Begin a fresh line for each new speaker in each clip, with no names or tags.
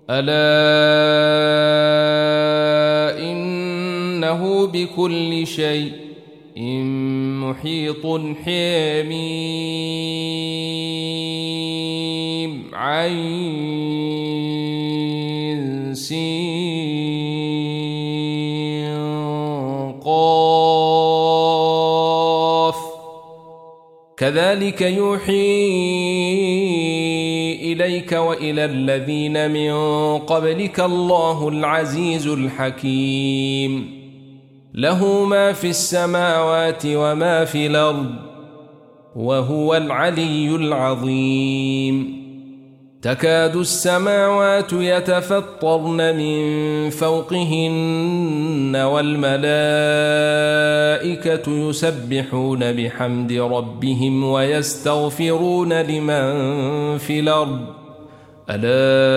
ألا إنه بكل شيء محيط حميم عين سين قاف كذلك يوحي إليك وإلى الذين من قبلك الله العزيز الحكيم له ما في السماوات وما في الأرض وهو العلي العظيم تكاد السماوات يتفطرن من فوقهن والملائكة يسبحون بحمد ربهم ويستغفرون لمن في الأرض ألا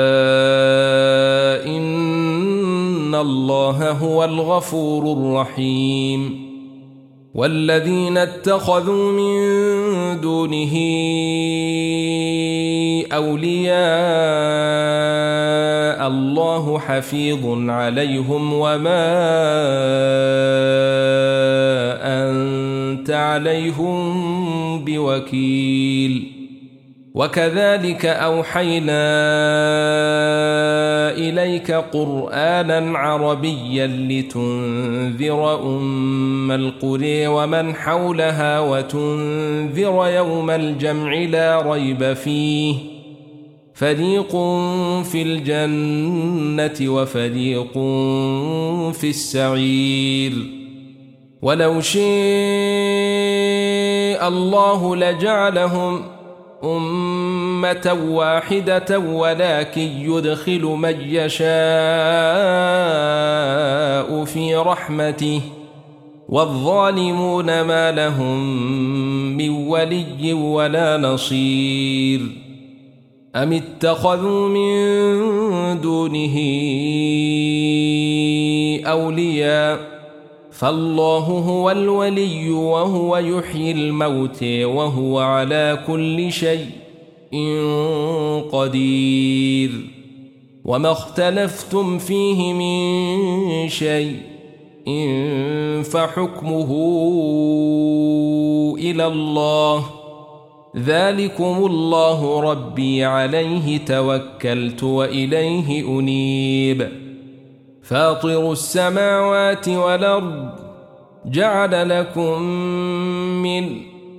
إن الله هو الغفور الرحيم والذين اتخذوا من دونه أولياء الله حفيظ عليهم وما أنت عليهم بوكيل وكذلك أوحينا إليك قرآنا عربيا لتنذر أم القرى ومن حولها وتنذر يوم الجمع لا ريب فيه فريق في الجنة وفريق في السعير ولو شاء الله لجعلهم أمة واحدة ولكن يدخل من يشاء في رحمته والظالمون ما لهم من ولي ولا نصير أم اتخذوا من دونه أولياء فالله هو الولي وهو يحيي الموتى وهو على كل شيء قدير وما اختلفتم فيه من شيء فحكمه إلى الله ذلكم الله ربي عليه توكلت وإليه أنيب فاطر السماوات والأرض جعل لكم من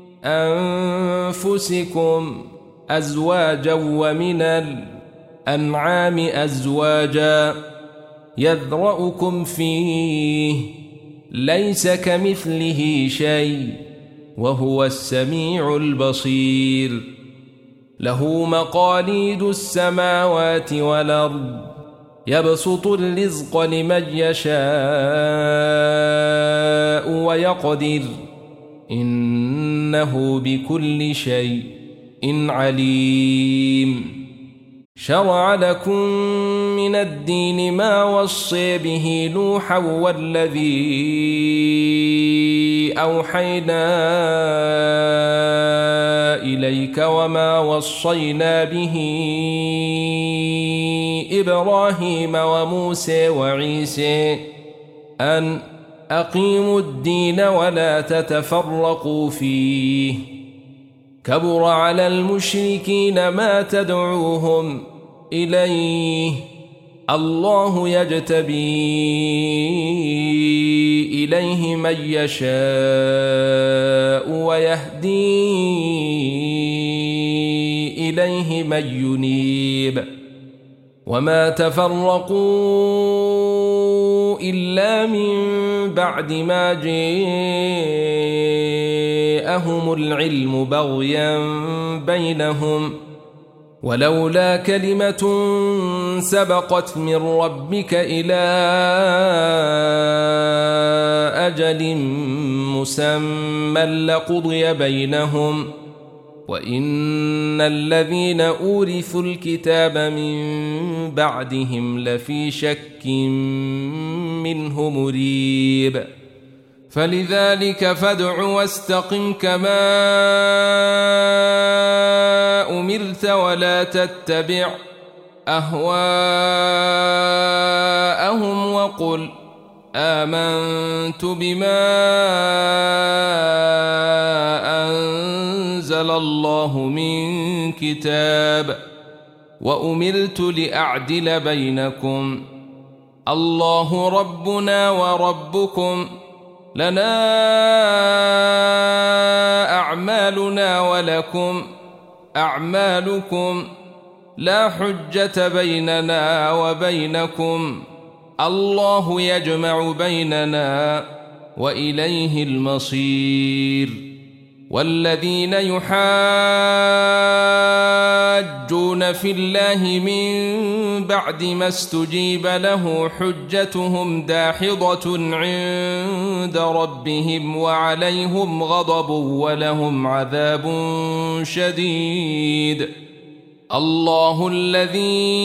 أنفسكم أزواجا ومن الأنعام أزواجا يذرأكم فيه ليس كمثله شيء وهو السميع البصير له مقاليد السماوات والأرض يبسط الرزق لمن يشاء ويقدر إنه بكل شيء عليم شرع لكم من الدين ما وصي به نوحا والذي أوحينا إليك وما وصينا به إبراهيم وموسى وعيسى أن أقيموا الدين ولا تتفرقوا فيه كبر على المشركين ما تدعوهم إليه الله يجتبي إليه من يشاء ويهدي إليه من ينيب وما تفرقوا إلا من بعد ما جاءهم العلم بغيا بينهم ولولا كلمة سبقت من ربك إلى أجل مسمى لقضي بينهم وإن الذين أورثوا الكتاب من بعدهم لفي شك منه مريب فلذلك فادع واستقم كما أمرت ولا تتبع أهواءهم وقل آمنت بما أنزل الله من كتاب وأمرت لأعدل بينكم الله ربنا وربكم لنا أعمالنا ولكم أعمالكم لا حجة بيننا وبينكم الله يجمع بيننا وإليه المصير والذين يحاجون في الله من بعد ما استجيب له حجتهم داحضة عند ربهم وعليهم غضب ولهم عذاب شديد الله الذي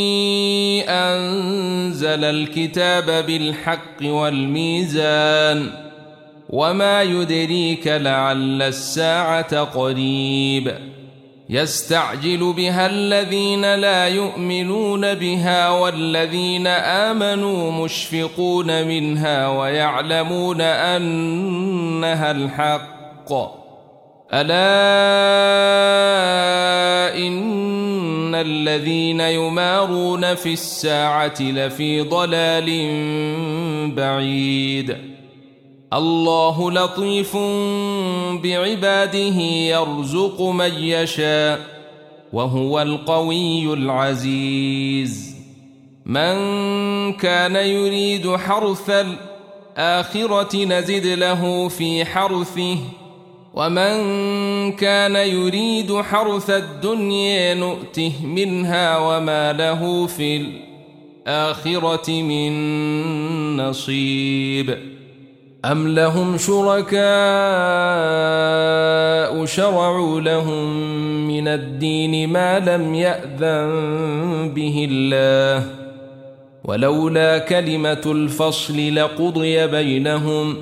أنزل الكتاب بالحق والميزان وما يدريك لعل الساعة قريب يستعجل بها الذين لا يؤمنون بها والذين آمنوا مشفقون منها ويعلمون أنها الحق ألا إن الذين يمارون في الساعة لفي ضلال بعيد الله لطيف بعباده يرزق من يشاء وهو القوي العزيز من كان يريد حرث الآخرة نزد له في حرثه ومن كان يريد حرث الدنيا نؤته منها وما له في الآخرة من نصيب أم لهم شركاء شرعوا لهم من الدين ما لم يأذن به الله ولولا كلمة الفصل لقضي بينهم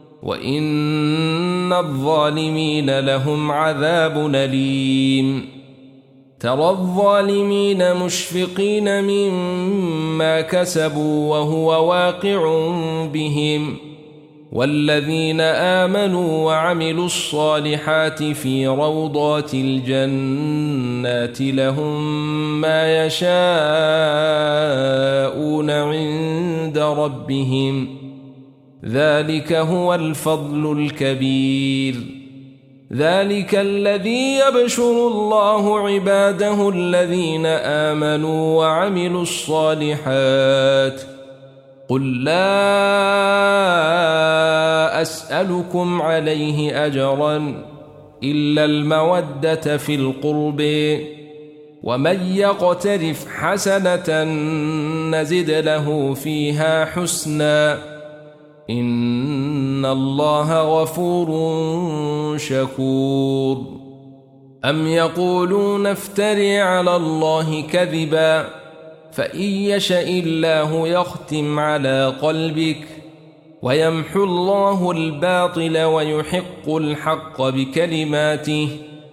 وإن الظالمين لهم عذاب أليم ترى الظالمين مشفقين مما كسبوا وهو واقع بهم والذين آمنوا وعملوا الصالحات في روضات الجنات لهم ما يشاءون عند ربهم ذلك هو الفضل الكبير ذلك الذي يبشر الله عباده الذين آمنوا وعملوا الصالحات قل لا أسألكم عليه أجرا إلا المودة في القرب ومن يقترف حسنة نزد له فيها حسنا إن الله غفور شكور أم يقولون افتري على الله كذبا فإن يشأ الله يختم على قلبك ويمحو الله الباطل ويحق الحق بكلماته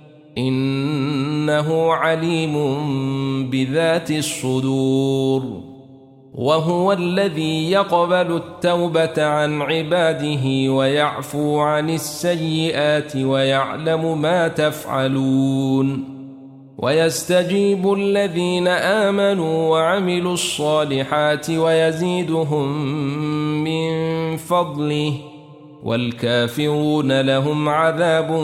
إنه عليم بذات الصدور وهو الذي يقبل التوبة عن عباده ويعفو عن السيئات ويعلم ما تفعلون ويستجيب الذين آمنوا وعملوا الصالحات ويزيدهم من فضله والكافرون لهم عذاب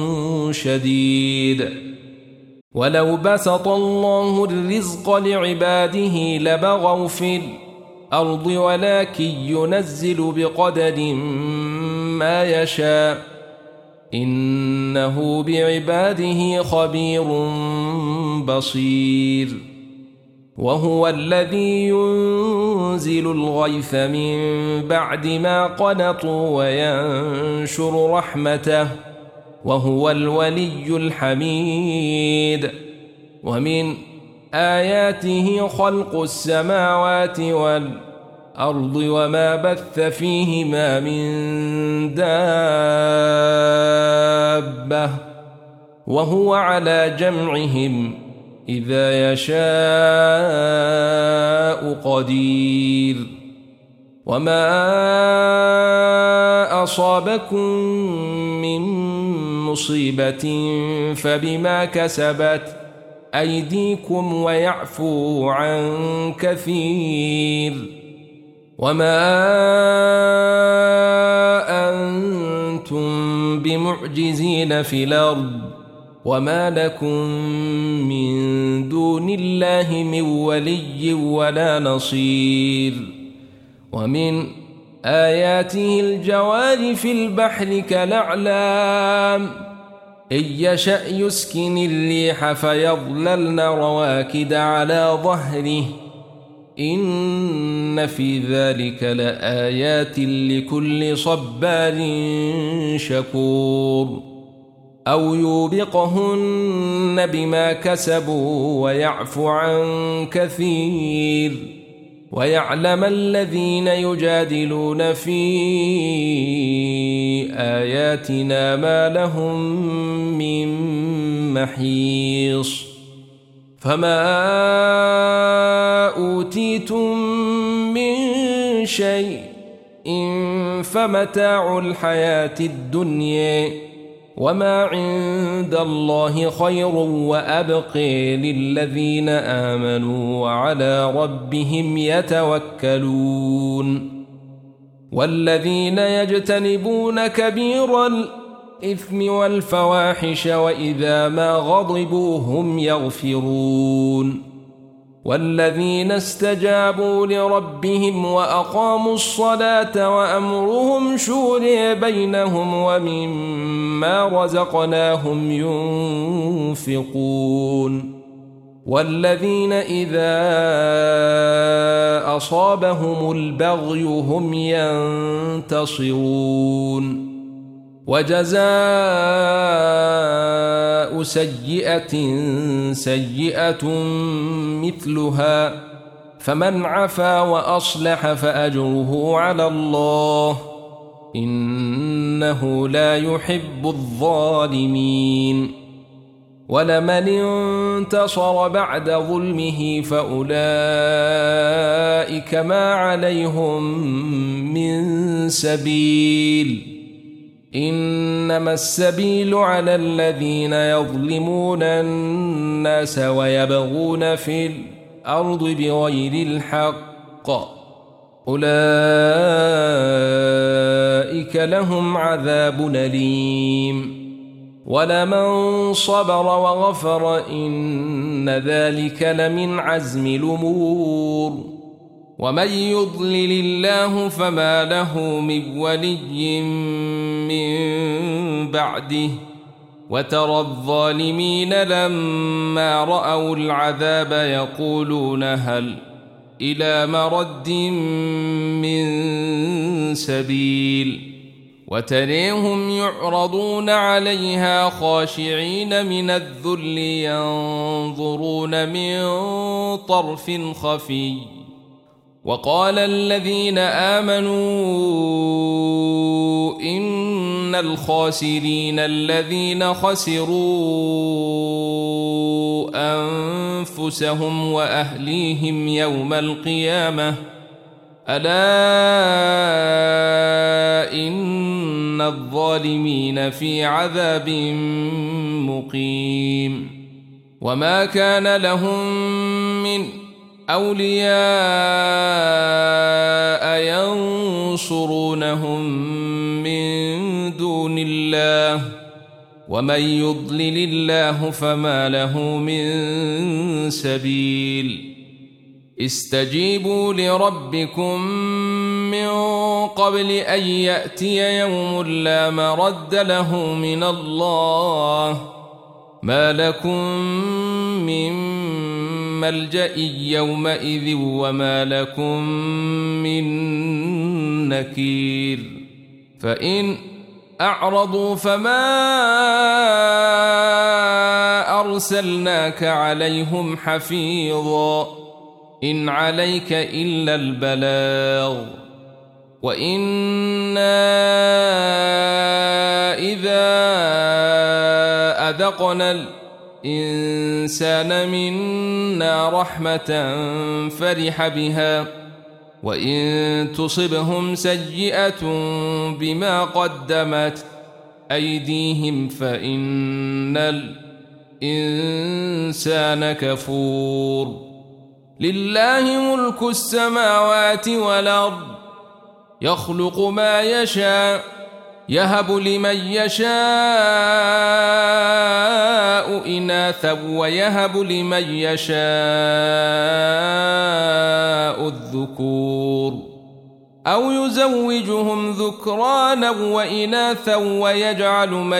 شديد ولو بسط الله الرزق لعباده لبغوا في الأرض ولكن ينزل بقدر ما يشاء إنه بعباده خبير بصير وهو الذي ينزل الغيث من بعد ما قنطوا وينشر رحمته وهو الولي الحميد ومن آياته خلق السماوات والأرض وما بث فيهما من دابة وهو على جمعهم إذا يشاء قدير وما أصابكم من مصيبة فبما كسبت أيديكم ويعفو عن كثير وما أنتم بمعجزين في الأرض وما لكم من دون الله من ولي ولا نصير ومن آياته الجوار في البحر كالأعلام إن يشأ يسكن الريح فيظللن رواكد على ظهره إن في ذلك لآيات لكل صبار شكور أو يوبقهن بما كسبوا ويعفو عن كثير ويعلم الذين يجادلون في آياتنا ما لهم من محيص فما أوتيتم من شيء فمتاع الحياة الدنيا وما عند الله خير وأبقى للذين آمنوا وعلى ربهم يتوكلون والذين يجتنبون كبير الإثم والفواحش وإذا ما غضبوا هم يغفرون والذين استجابوا لربهم وأقاموا الصلاة وأمرهم شورى بينهم ومما رزقناهم ينفقون والذين إذا أصابهم البغي هم ينتصرون وجزاء سيئة سيئة مثلها فمن عفا وأصلح فأجره على الله إنه لا يحب الظالمين ولمن انتصر بعد ظلمه فأولئك ما عليهم من سبيل إنما السبيل على الذين يظلمون الناس ويبغون في الأرض بغير الحق أولئك لهم عذاب أليم ولمن صبر وغفر إن ذلك لمن عزم الأمور ومن يضلل الله فما له من ولي من بعده وترى الظالمين لما رأوا العذاب يقولون هل إلى مرد من سبيل وتريهم يعرضون عليها خاشعين من الذل ينظرون من طرف خفي وقال الذين آمنوا إن الخاسرين الذين خسروا أنفسهم وأهليهم يوم القيامة ألا إن الظالمين في عذاب مقيم وما كان لهم من أولياء ينصرونهم من دون الله ومن يضلل الله فما له من سبيل استجيبوا لربكم من قبل أن يأتي يوم لا مرد له من الله ما لكم من ملجأ يومئذ وما لكم من نكير فإن أعرضوا فما أرسلناك عليهم حفيظا إن عليك إلا البلاغ وإنا إذا أذقنا الإنسان منا رحمة فرح بها وإن تصبهم سيئة بما قدمت أيديهم فإن الإنسان كفور. لله ملك السماوات والأرض يخلق ما يشاء يهب لمن يشاء إناثا ويهب لمن يشاء الذكور أو يزوجهم ذكرانا وإناثا ويجعل من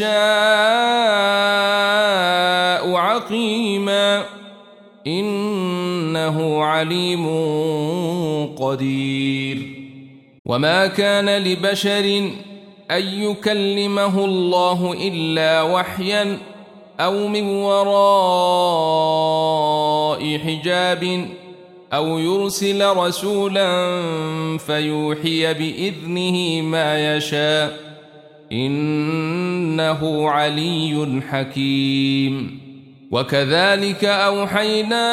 يشاء عقيما إنه عليم قدير. وما كان لبشر أن يكلمه الله إلا وحيا أو من وراء حجاب أو يرسل رسولا فيوحي بإذنه ما يشاء إنه علي حكيم. وكذلك أوحينا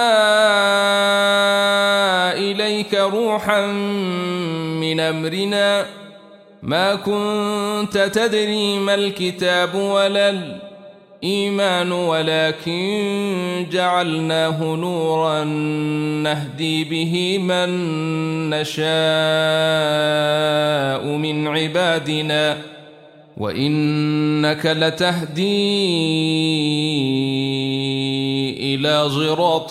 إليك روحا من أمرنا ما كنت تدري ما الكتاب ولا الإيمان ولكن جعلناه نورا نهدي به من نشاء من عبادنا وإنك لتهدي إلى صراط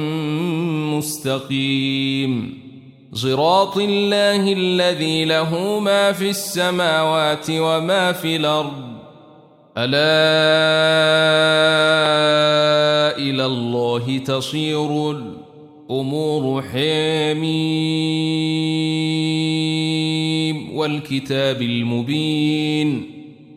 مستقيم صراط الله الذي له ما في السماوات وما في الأرض ألا إلى الله تصير الأمور حميم والكتاب المبين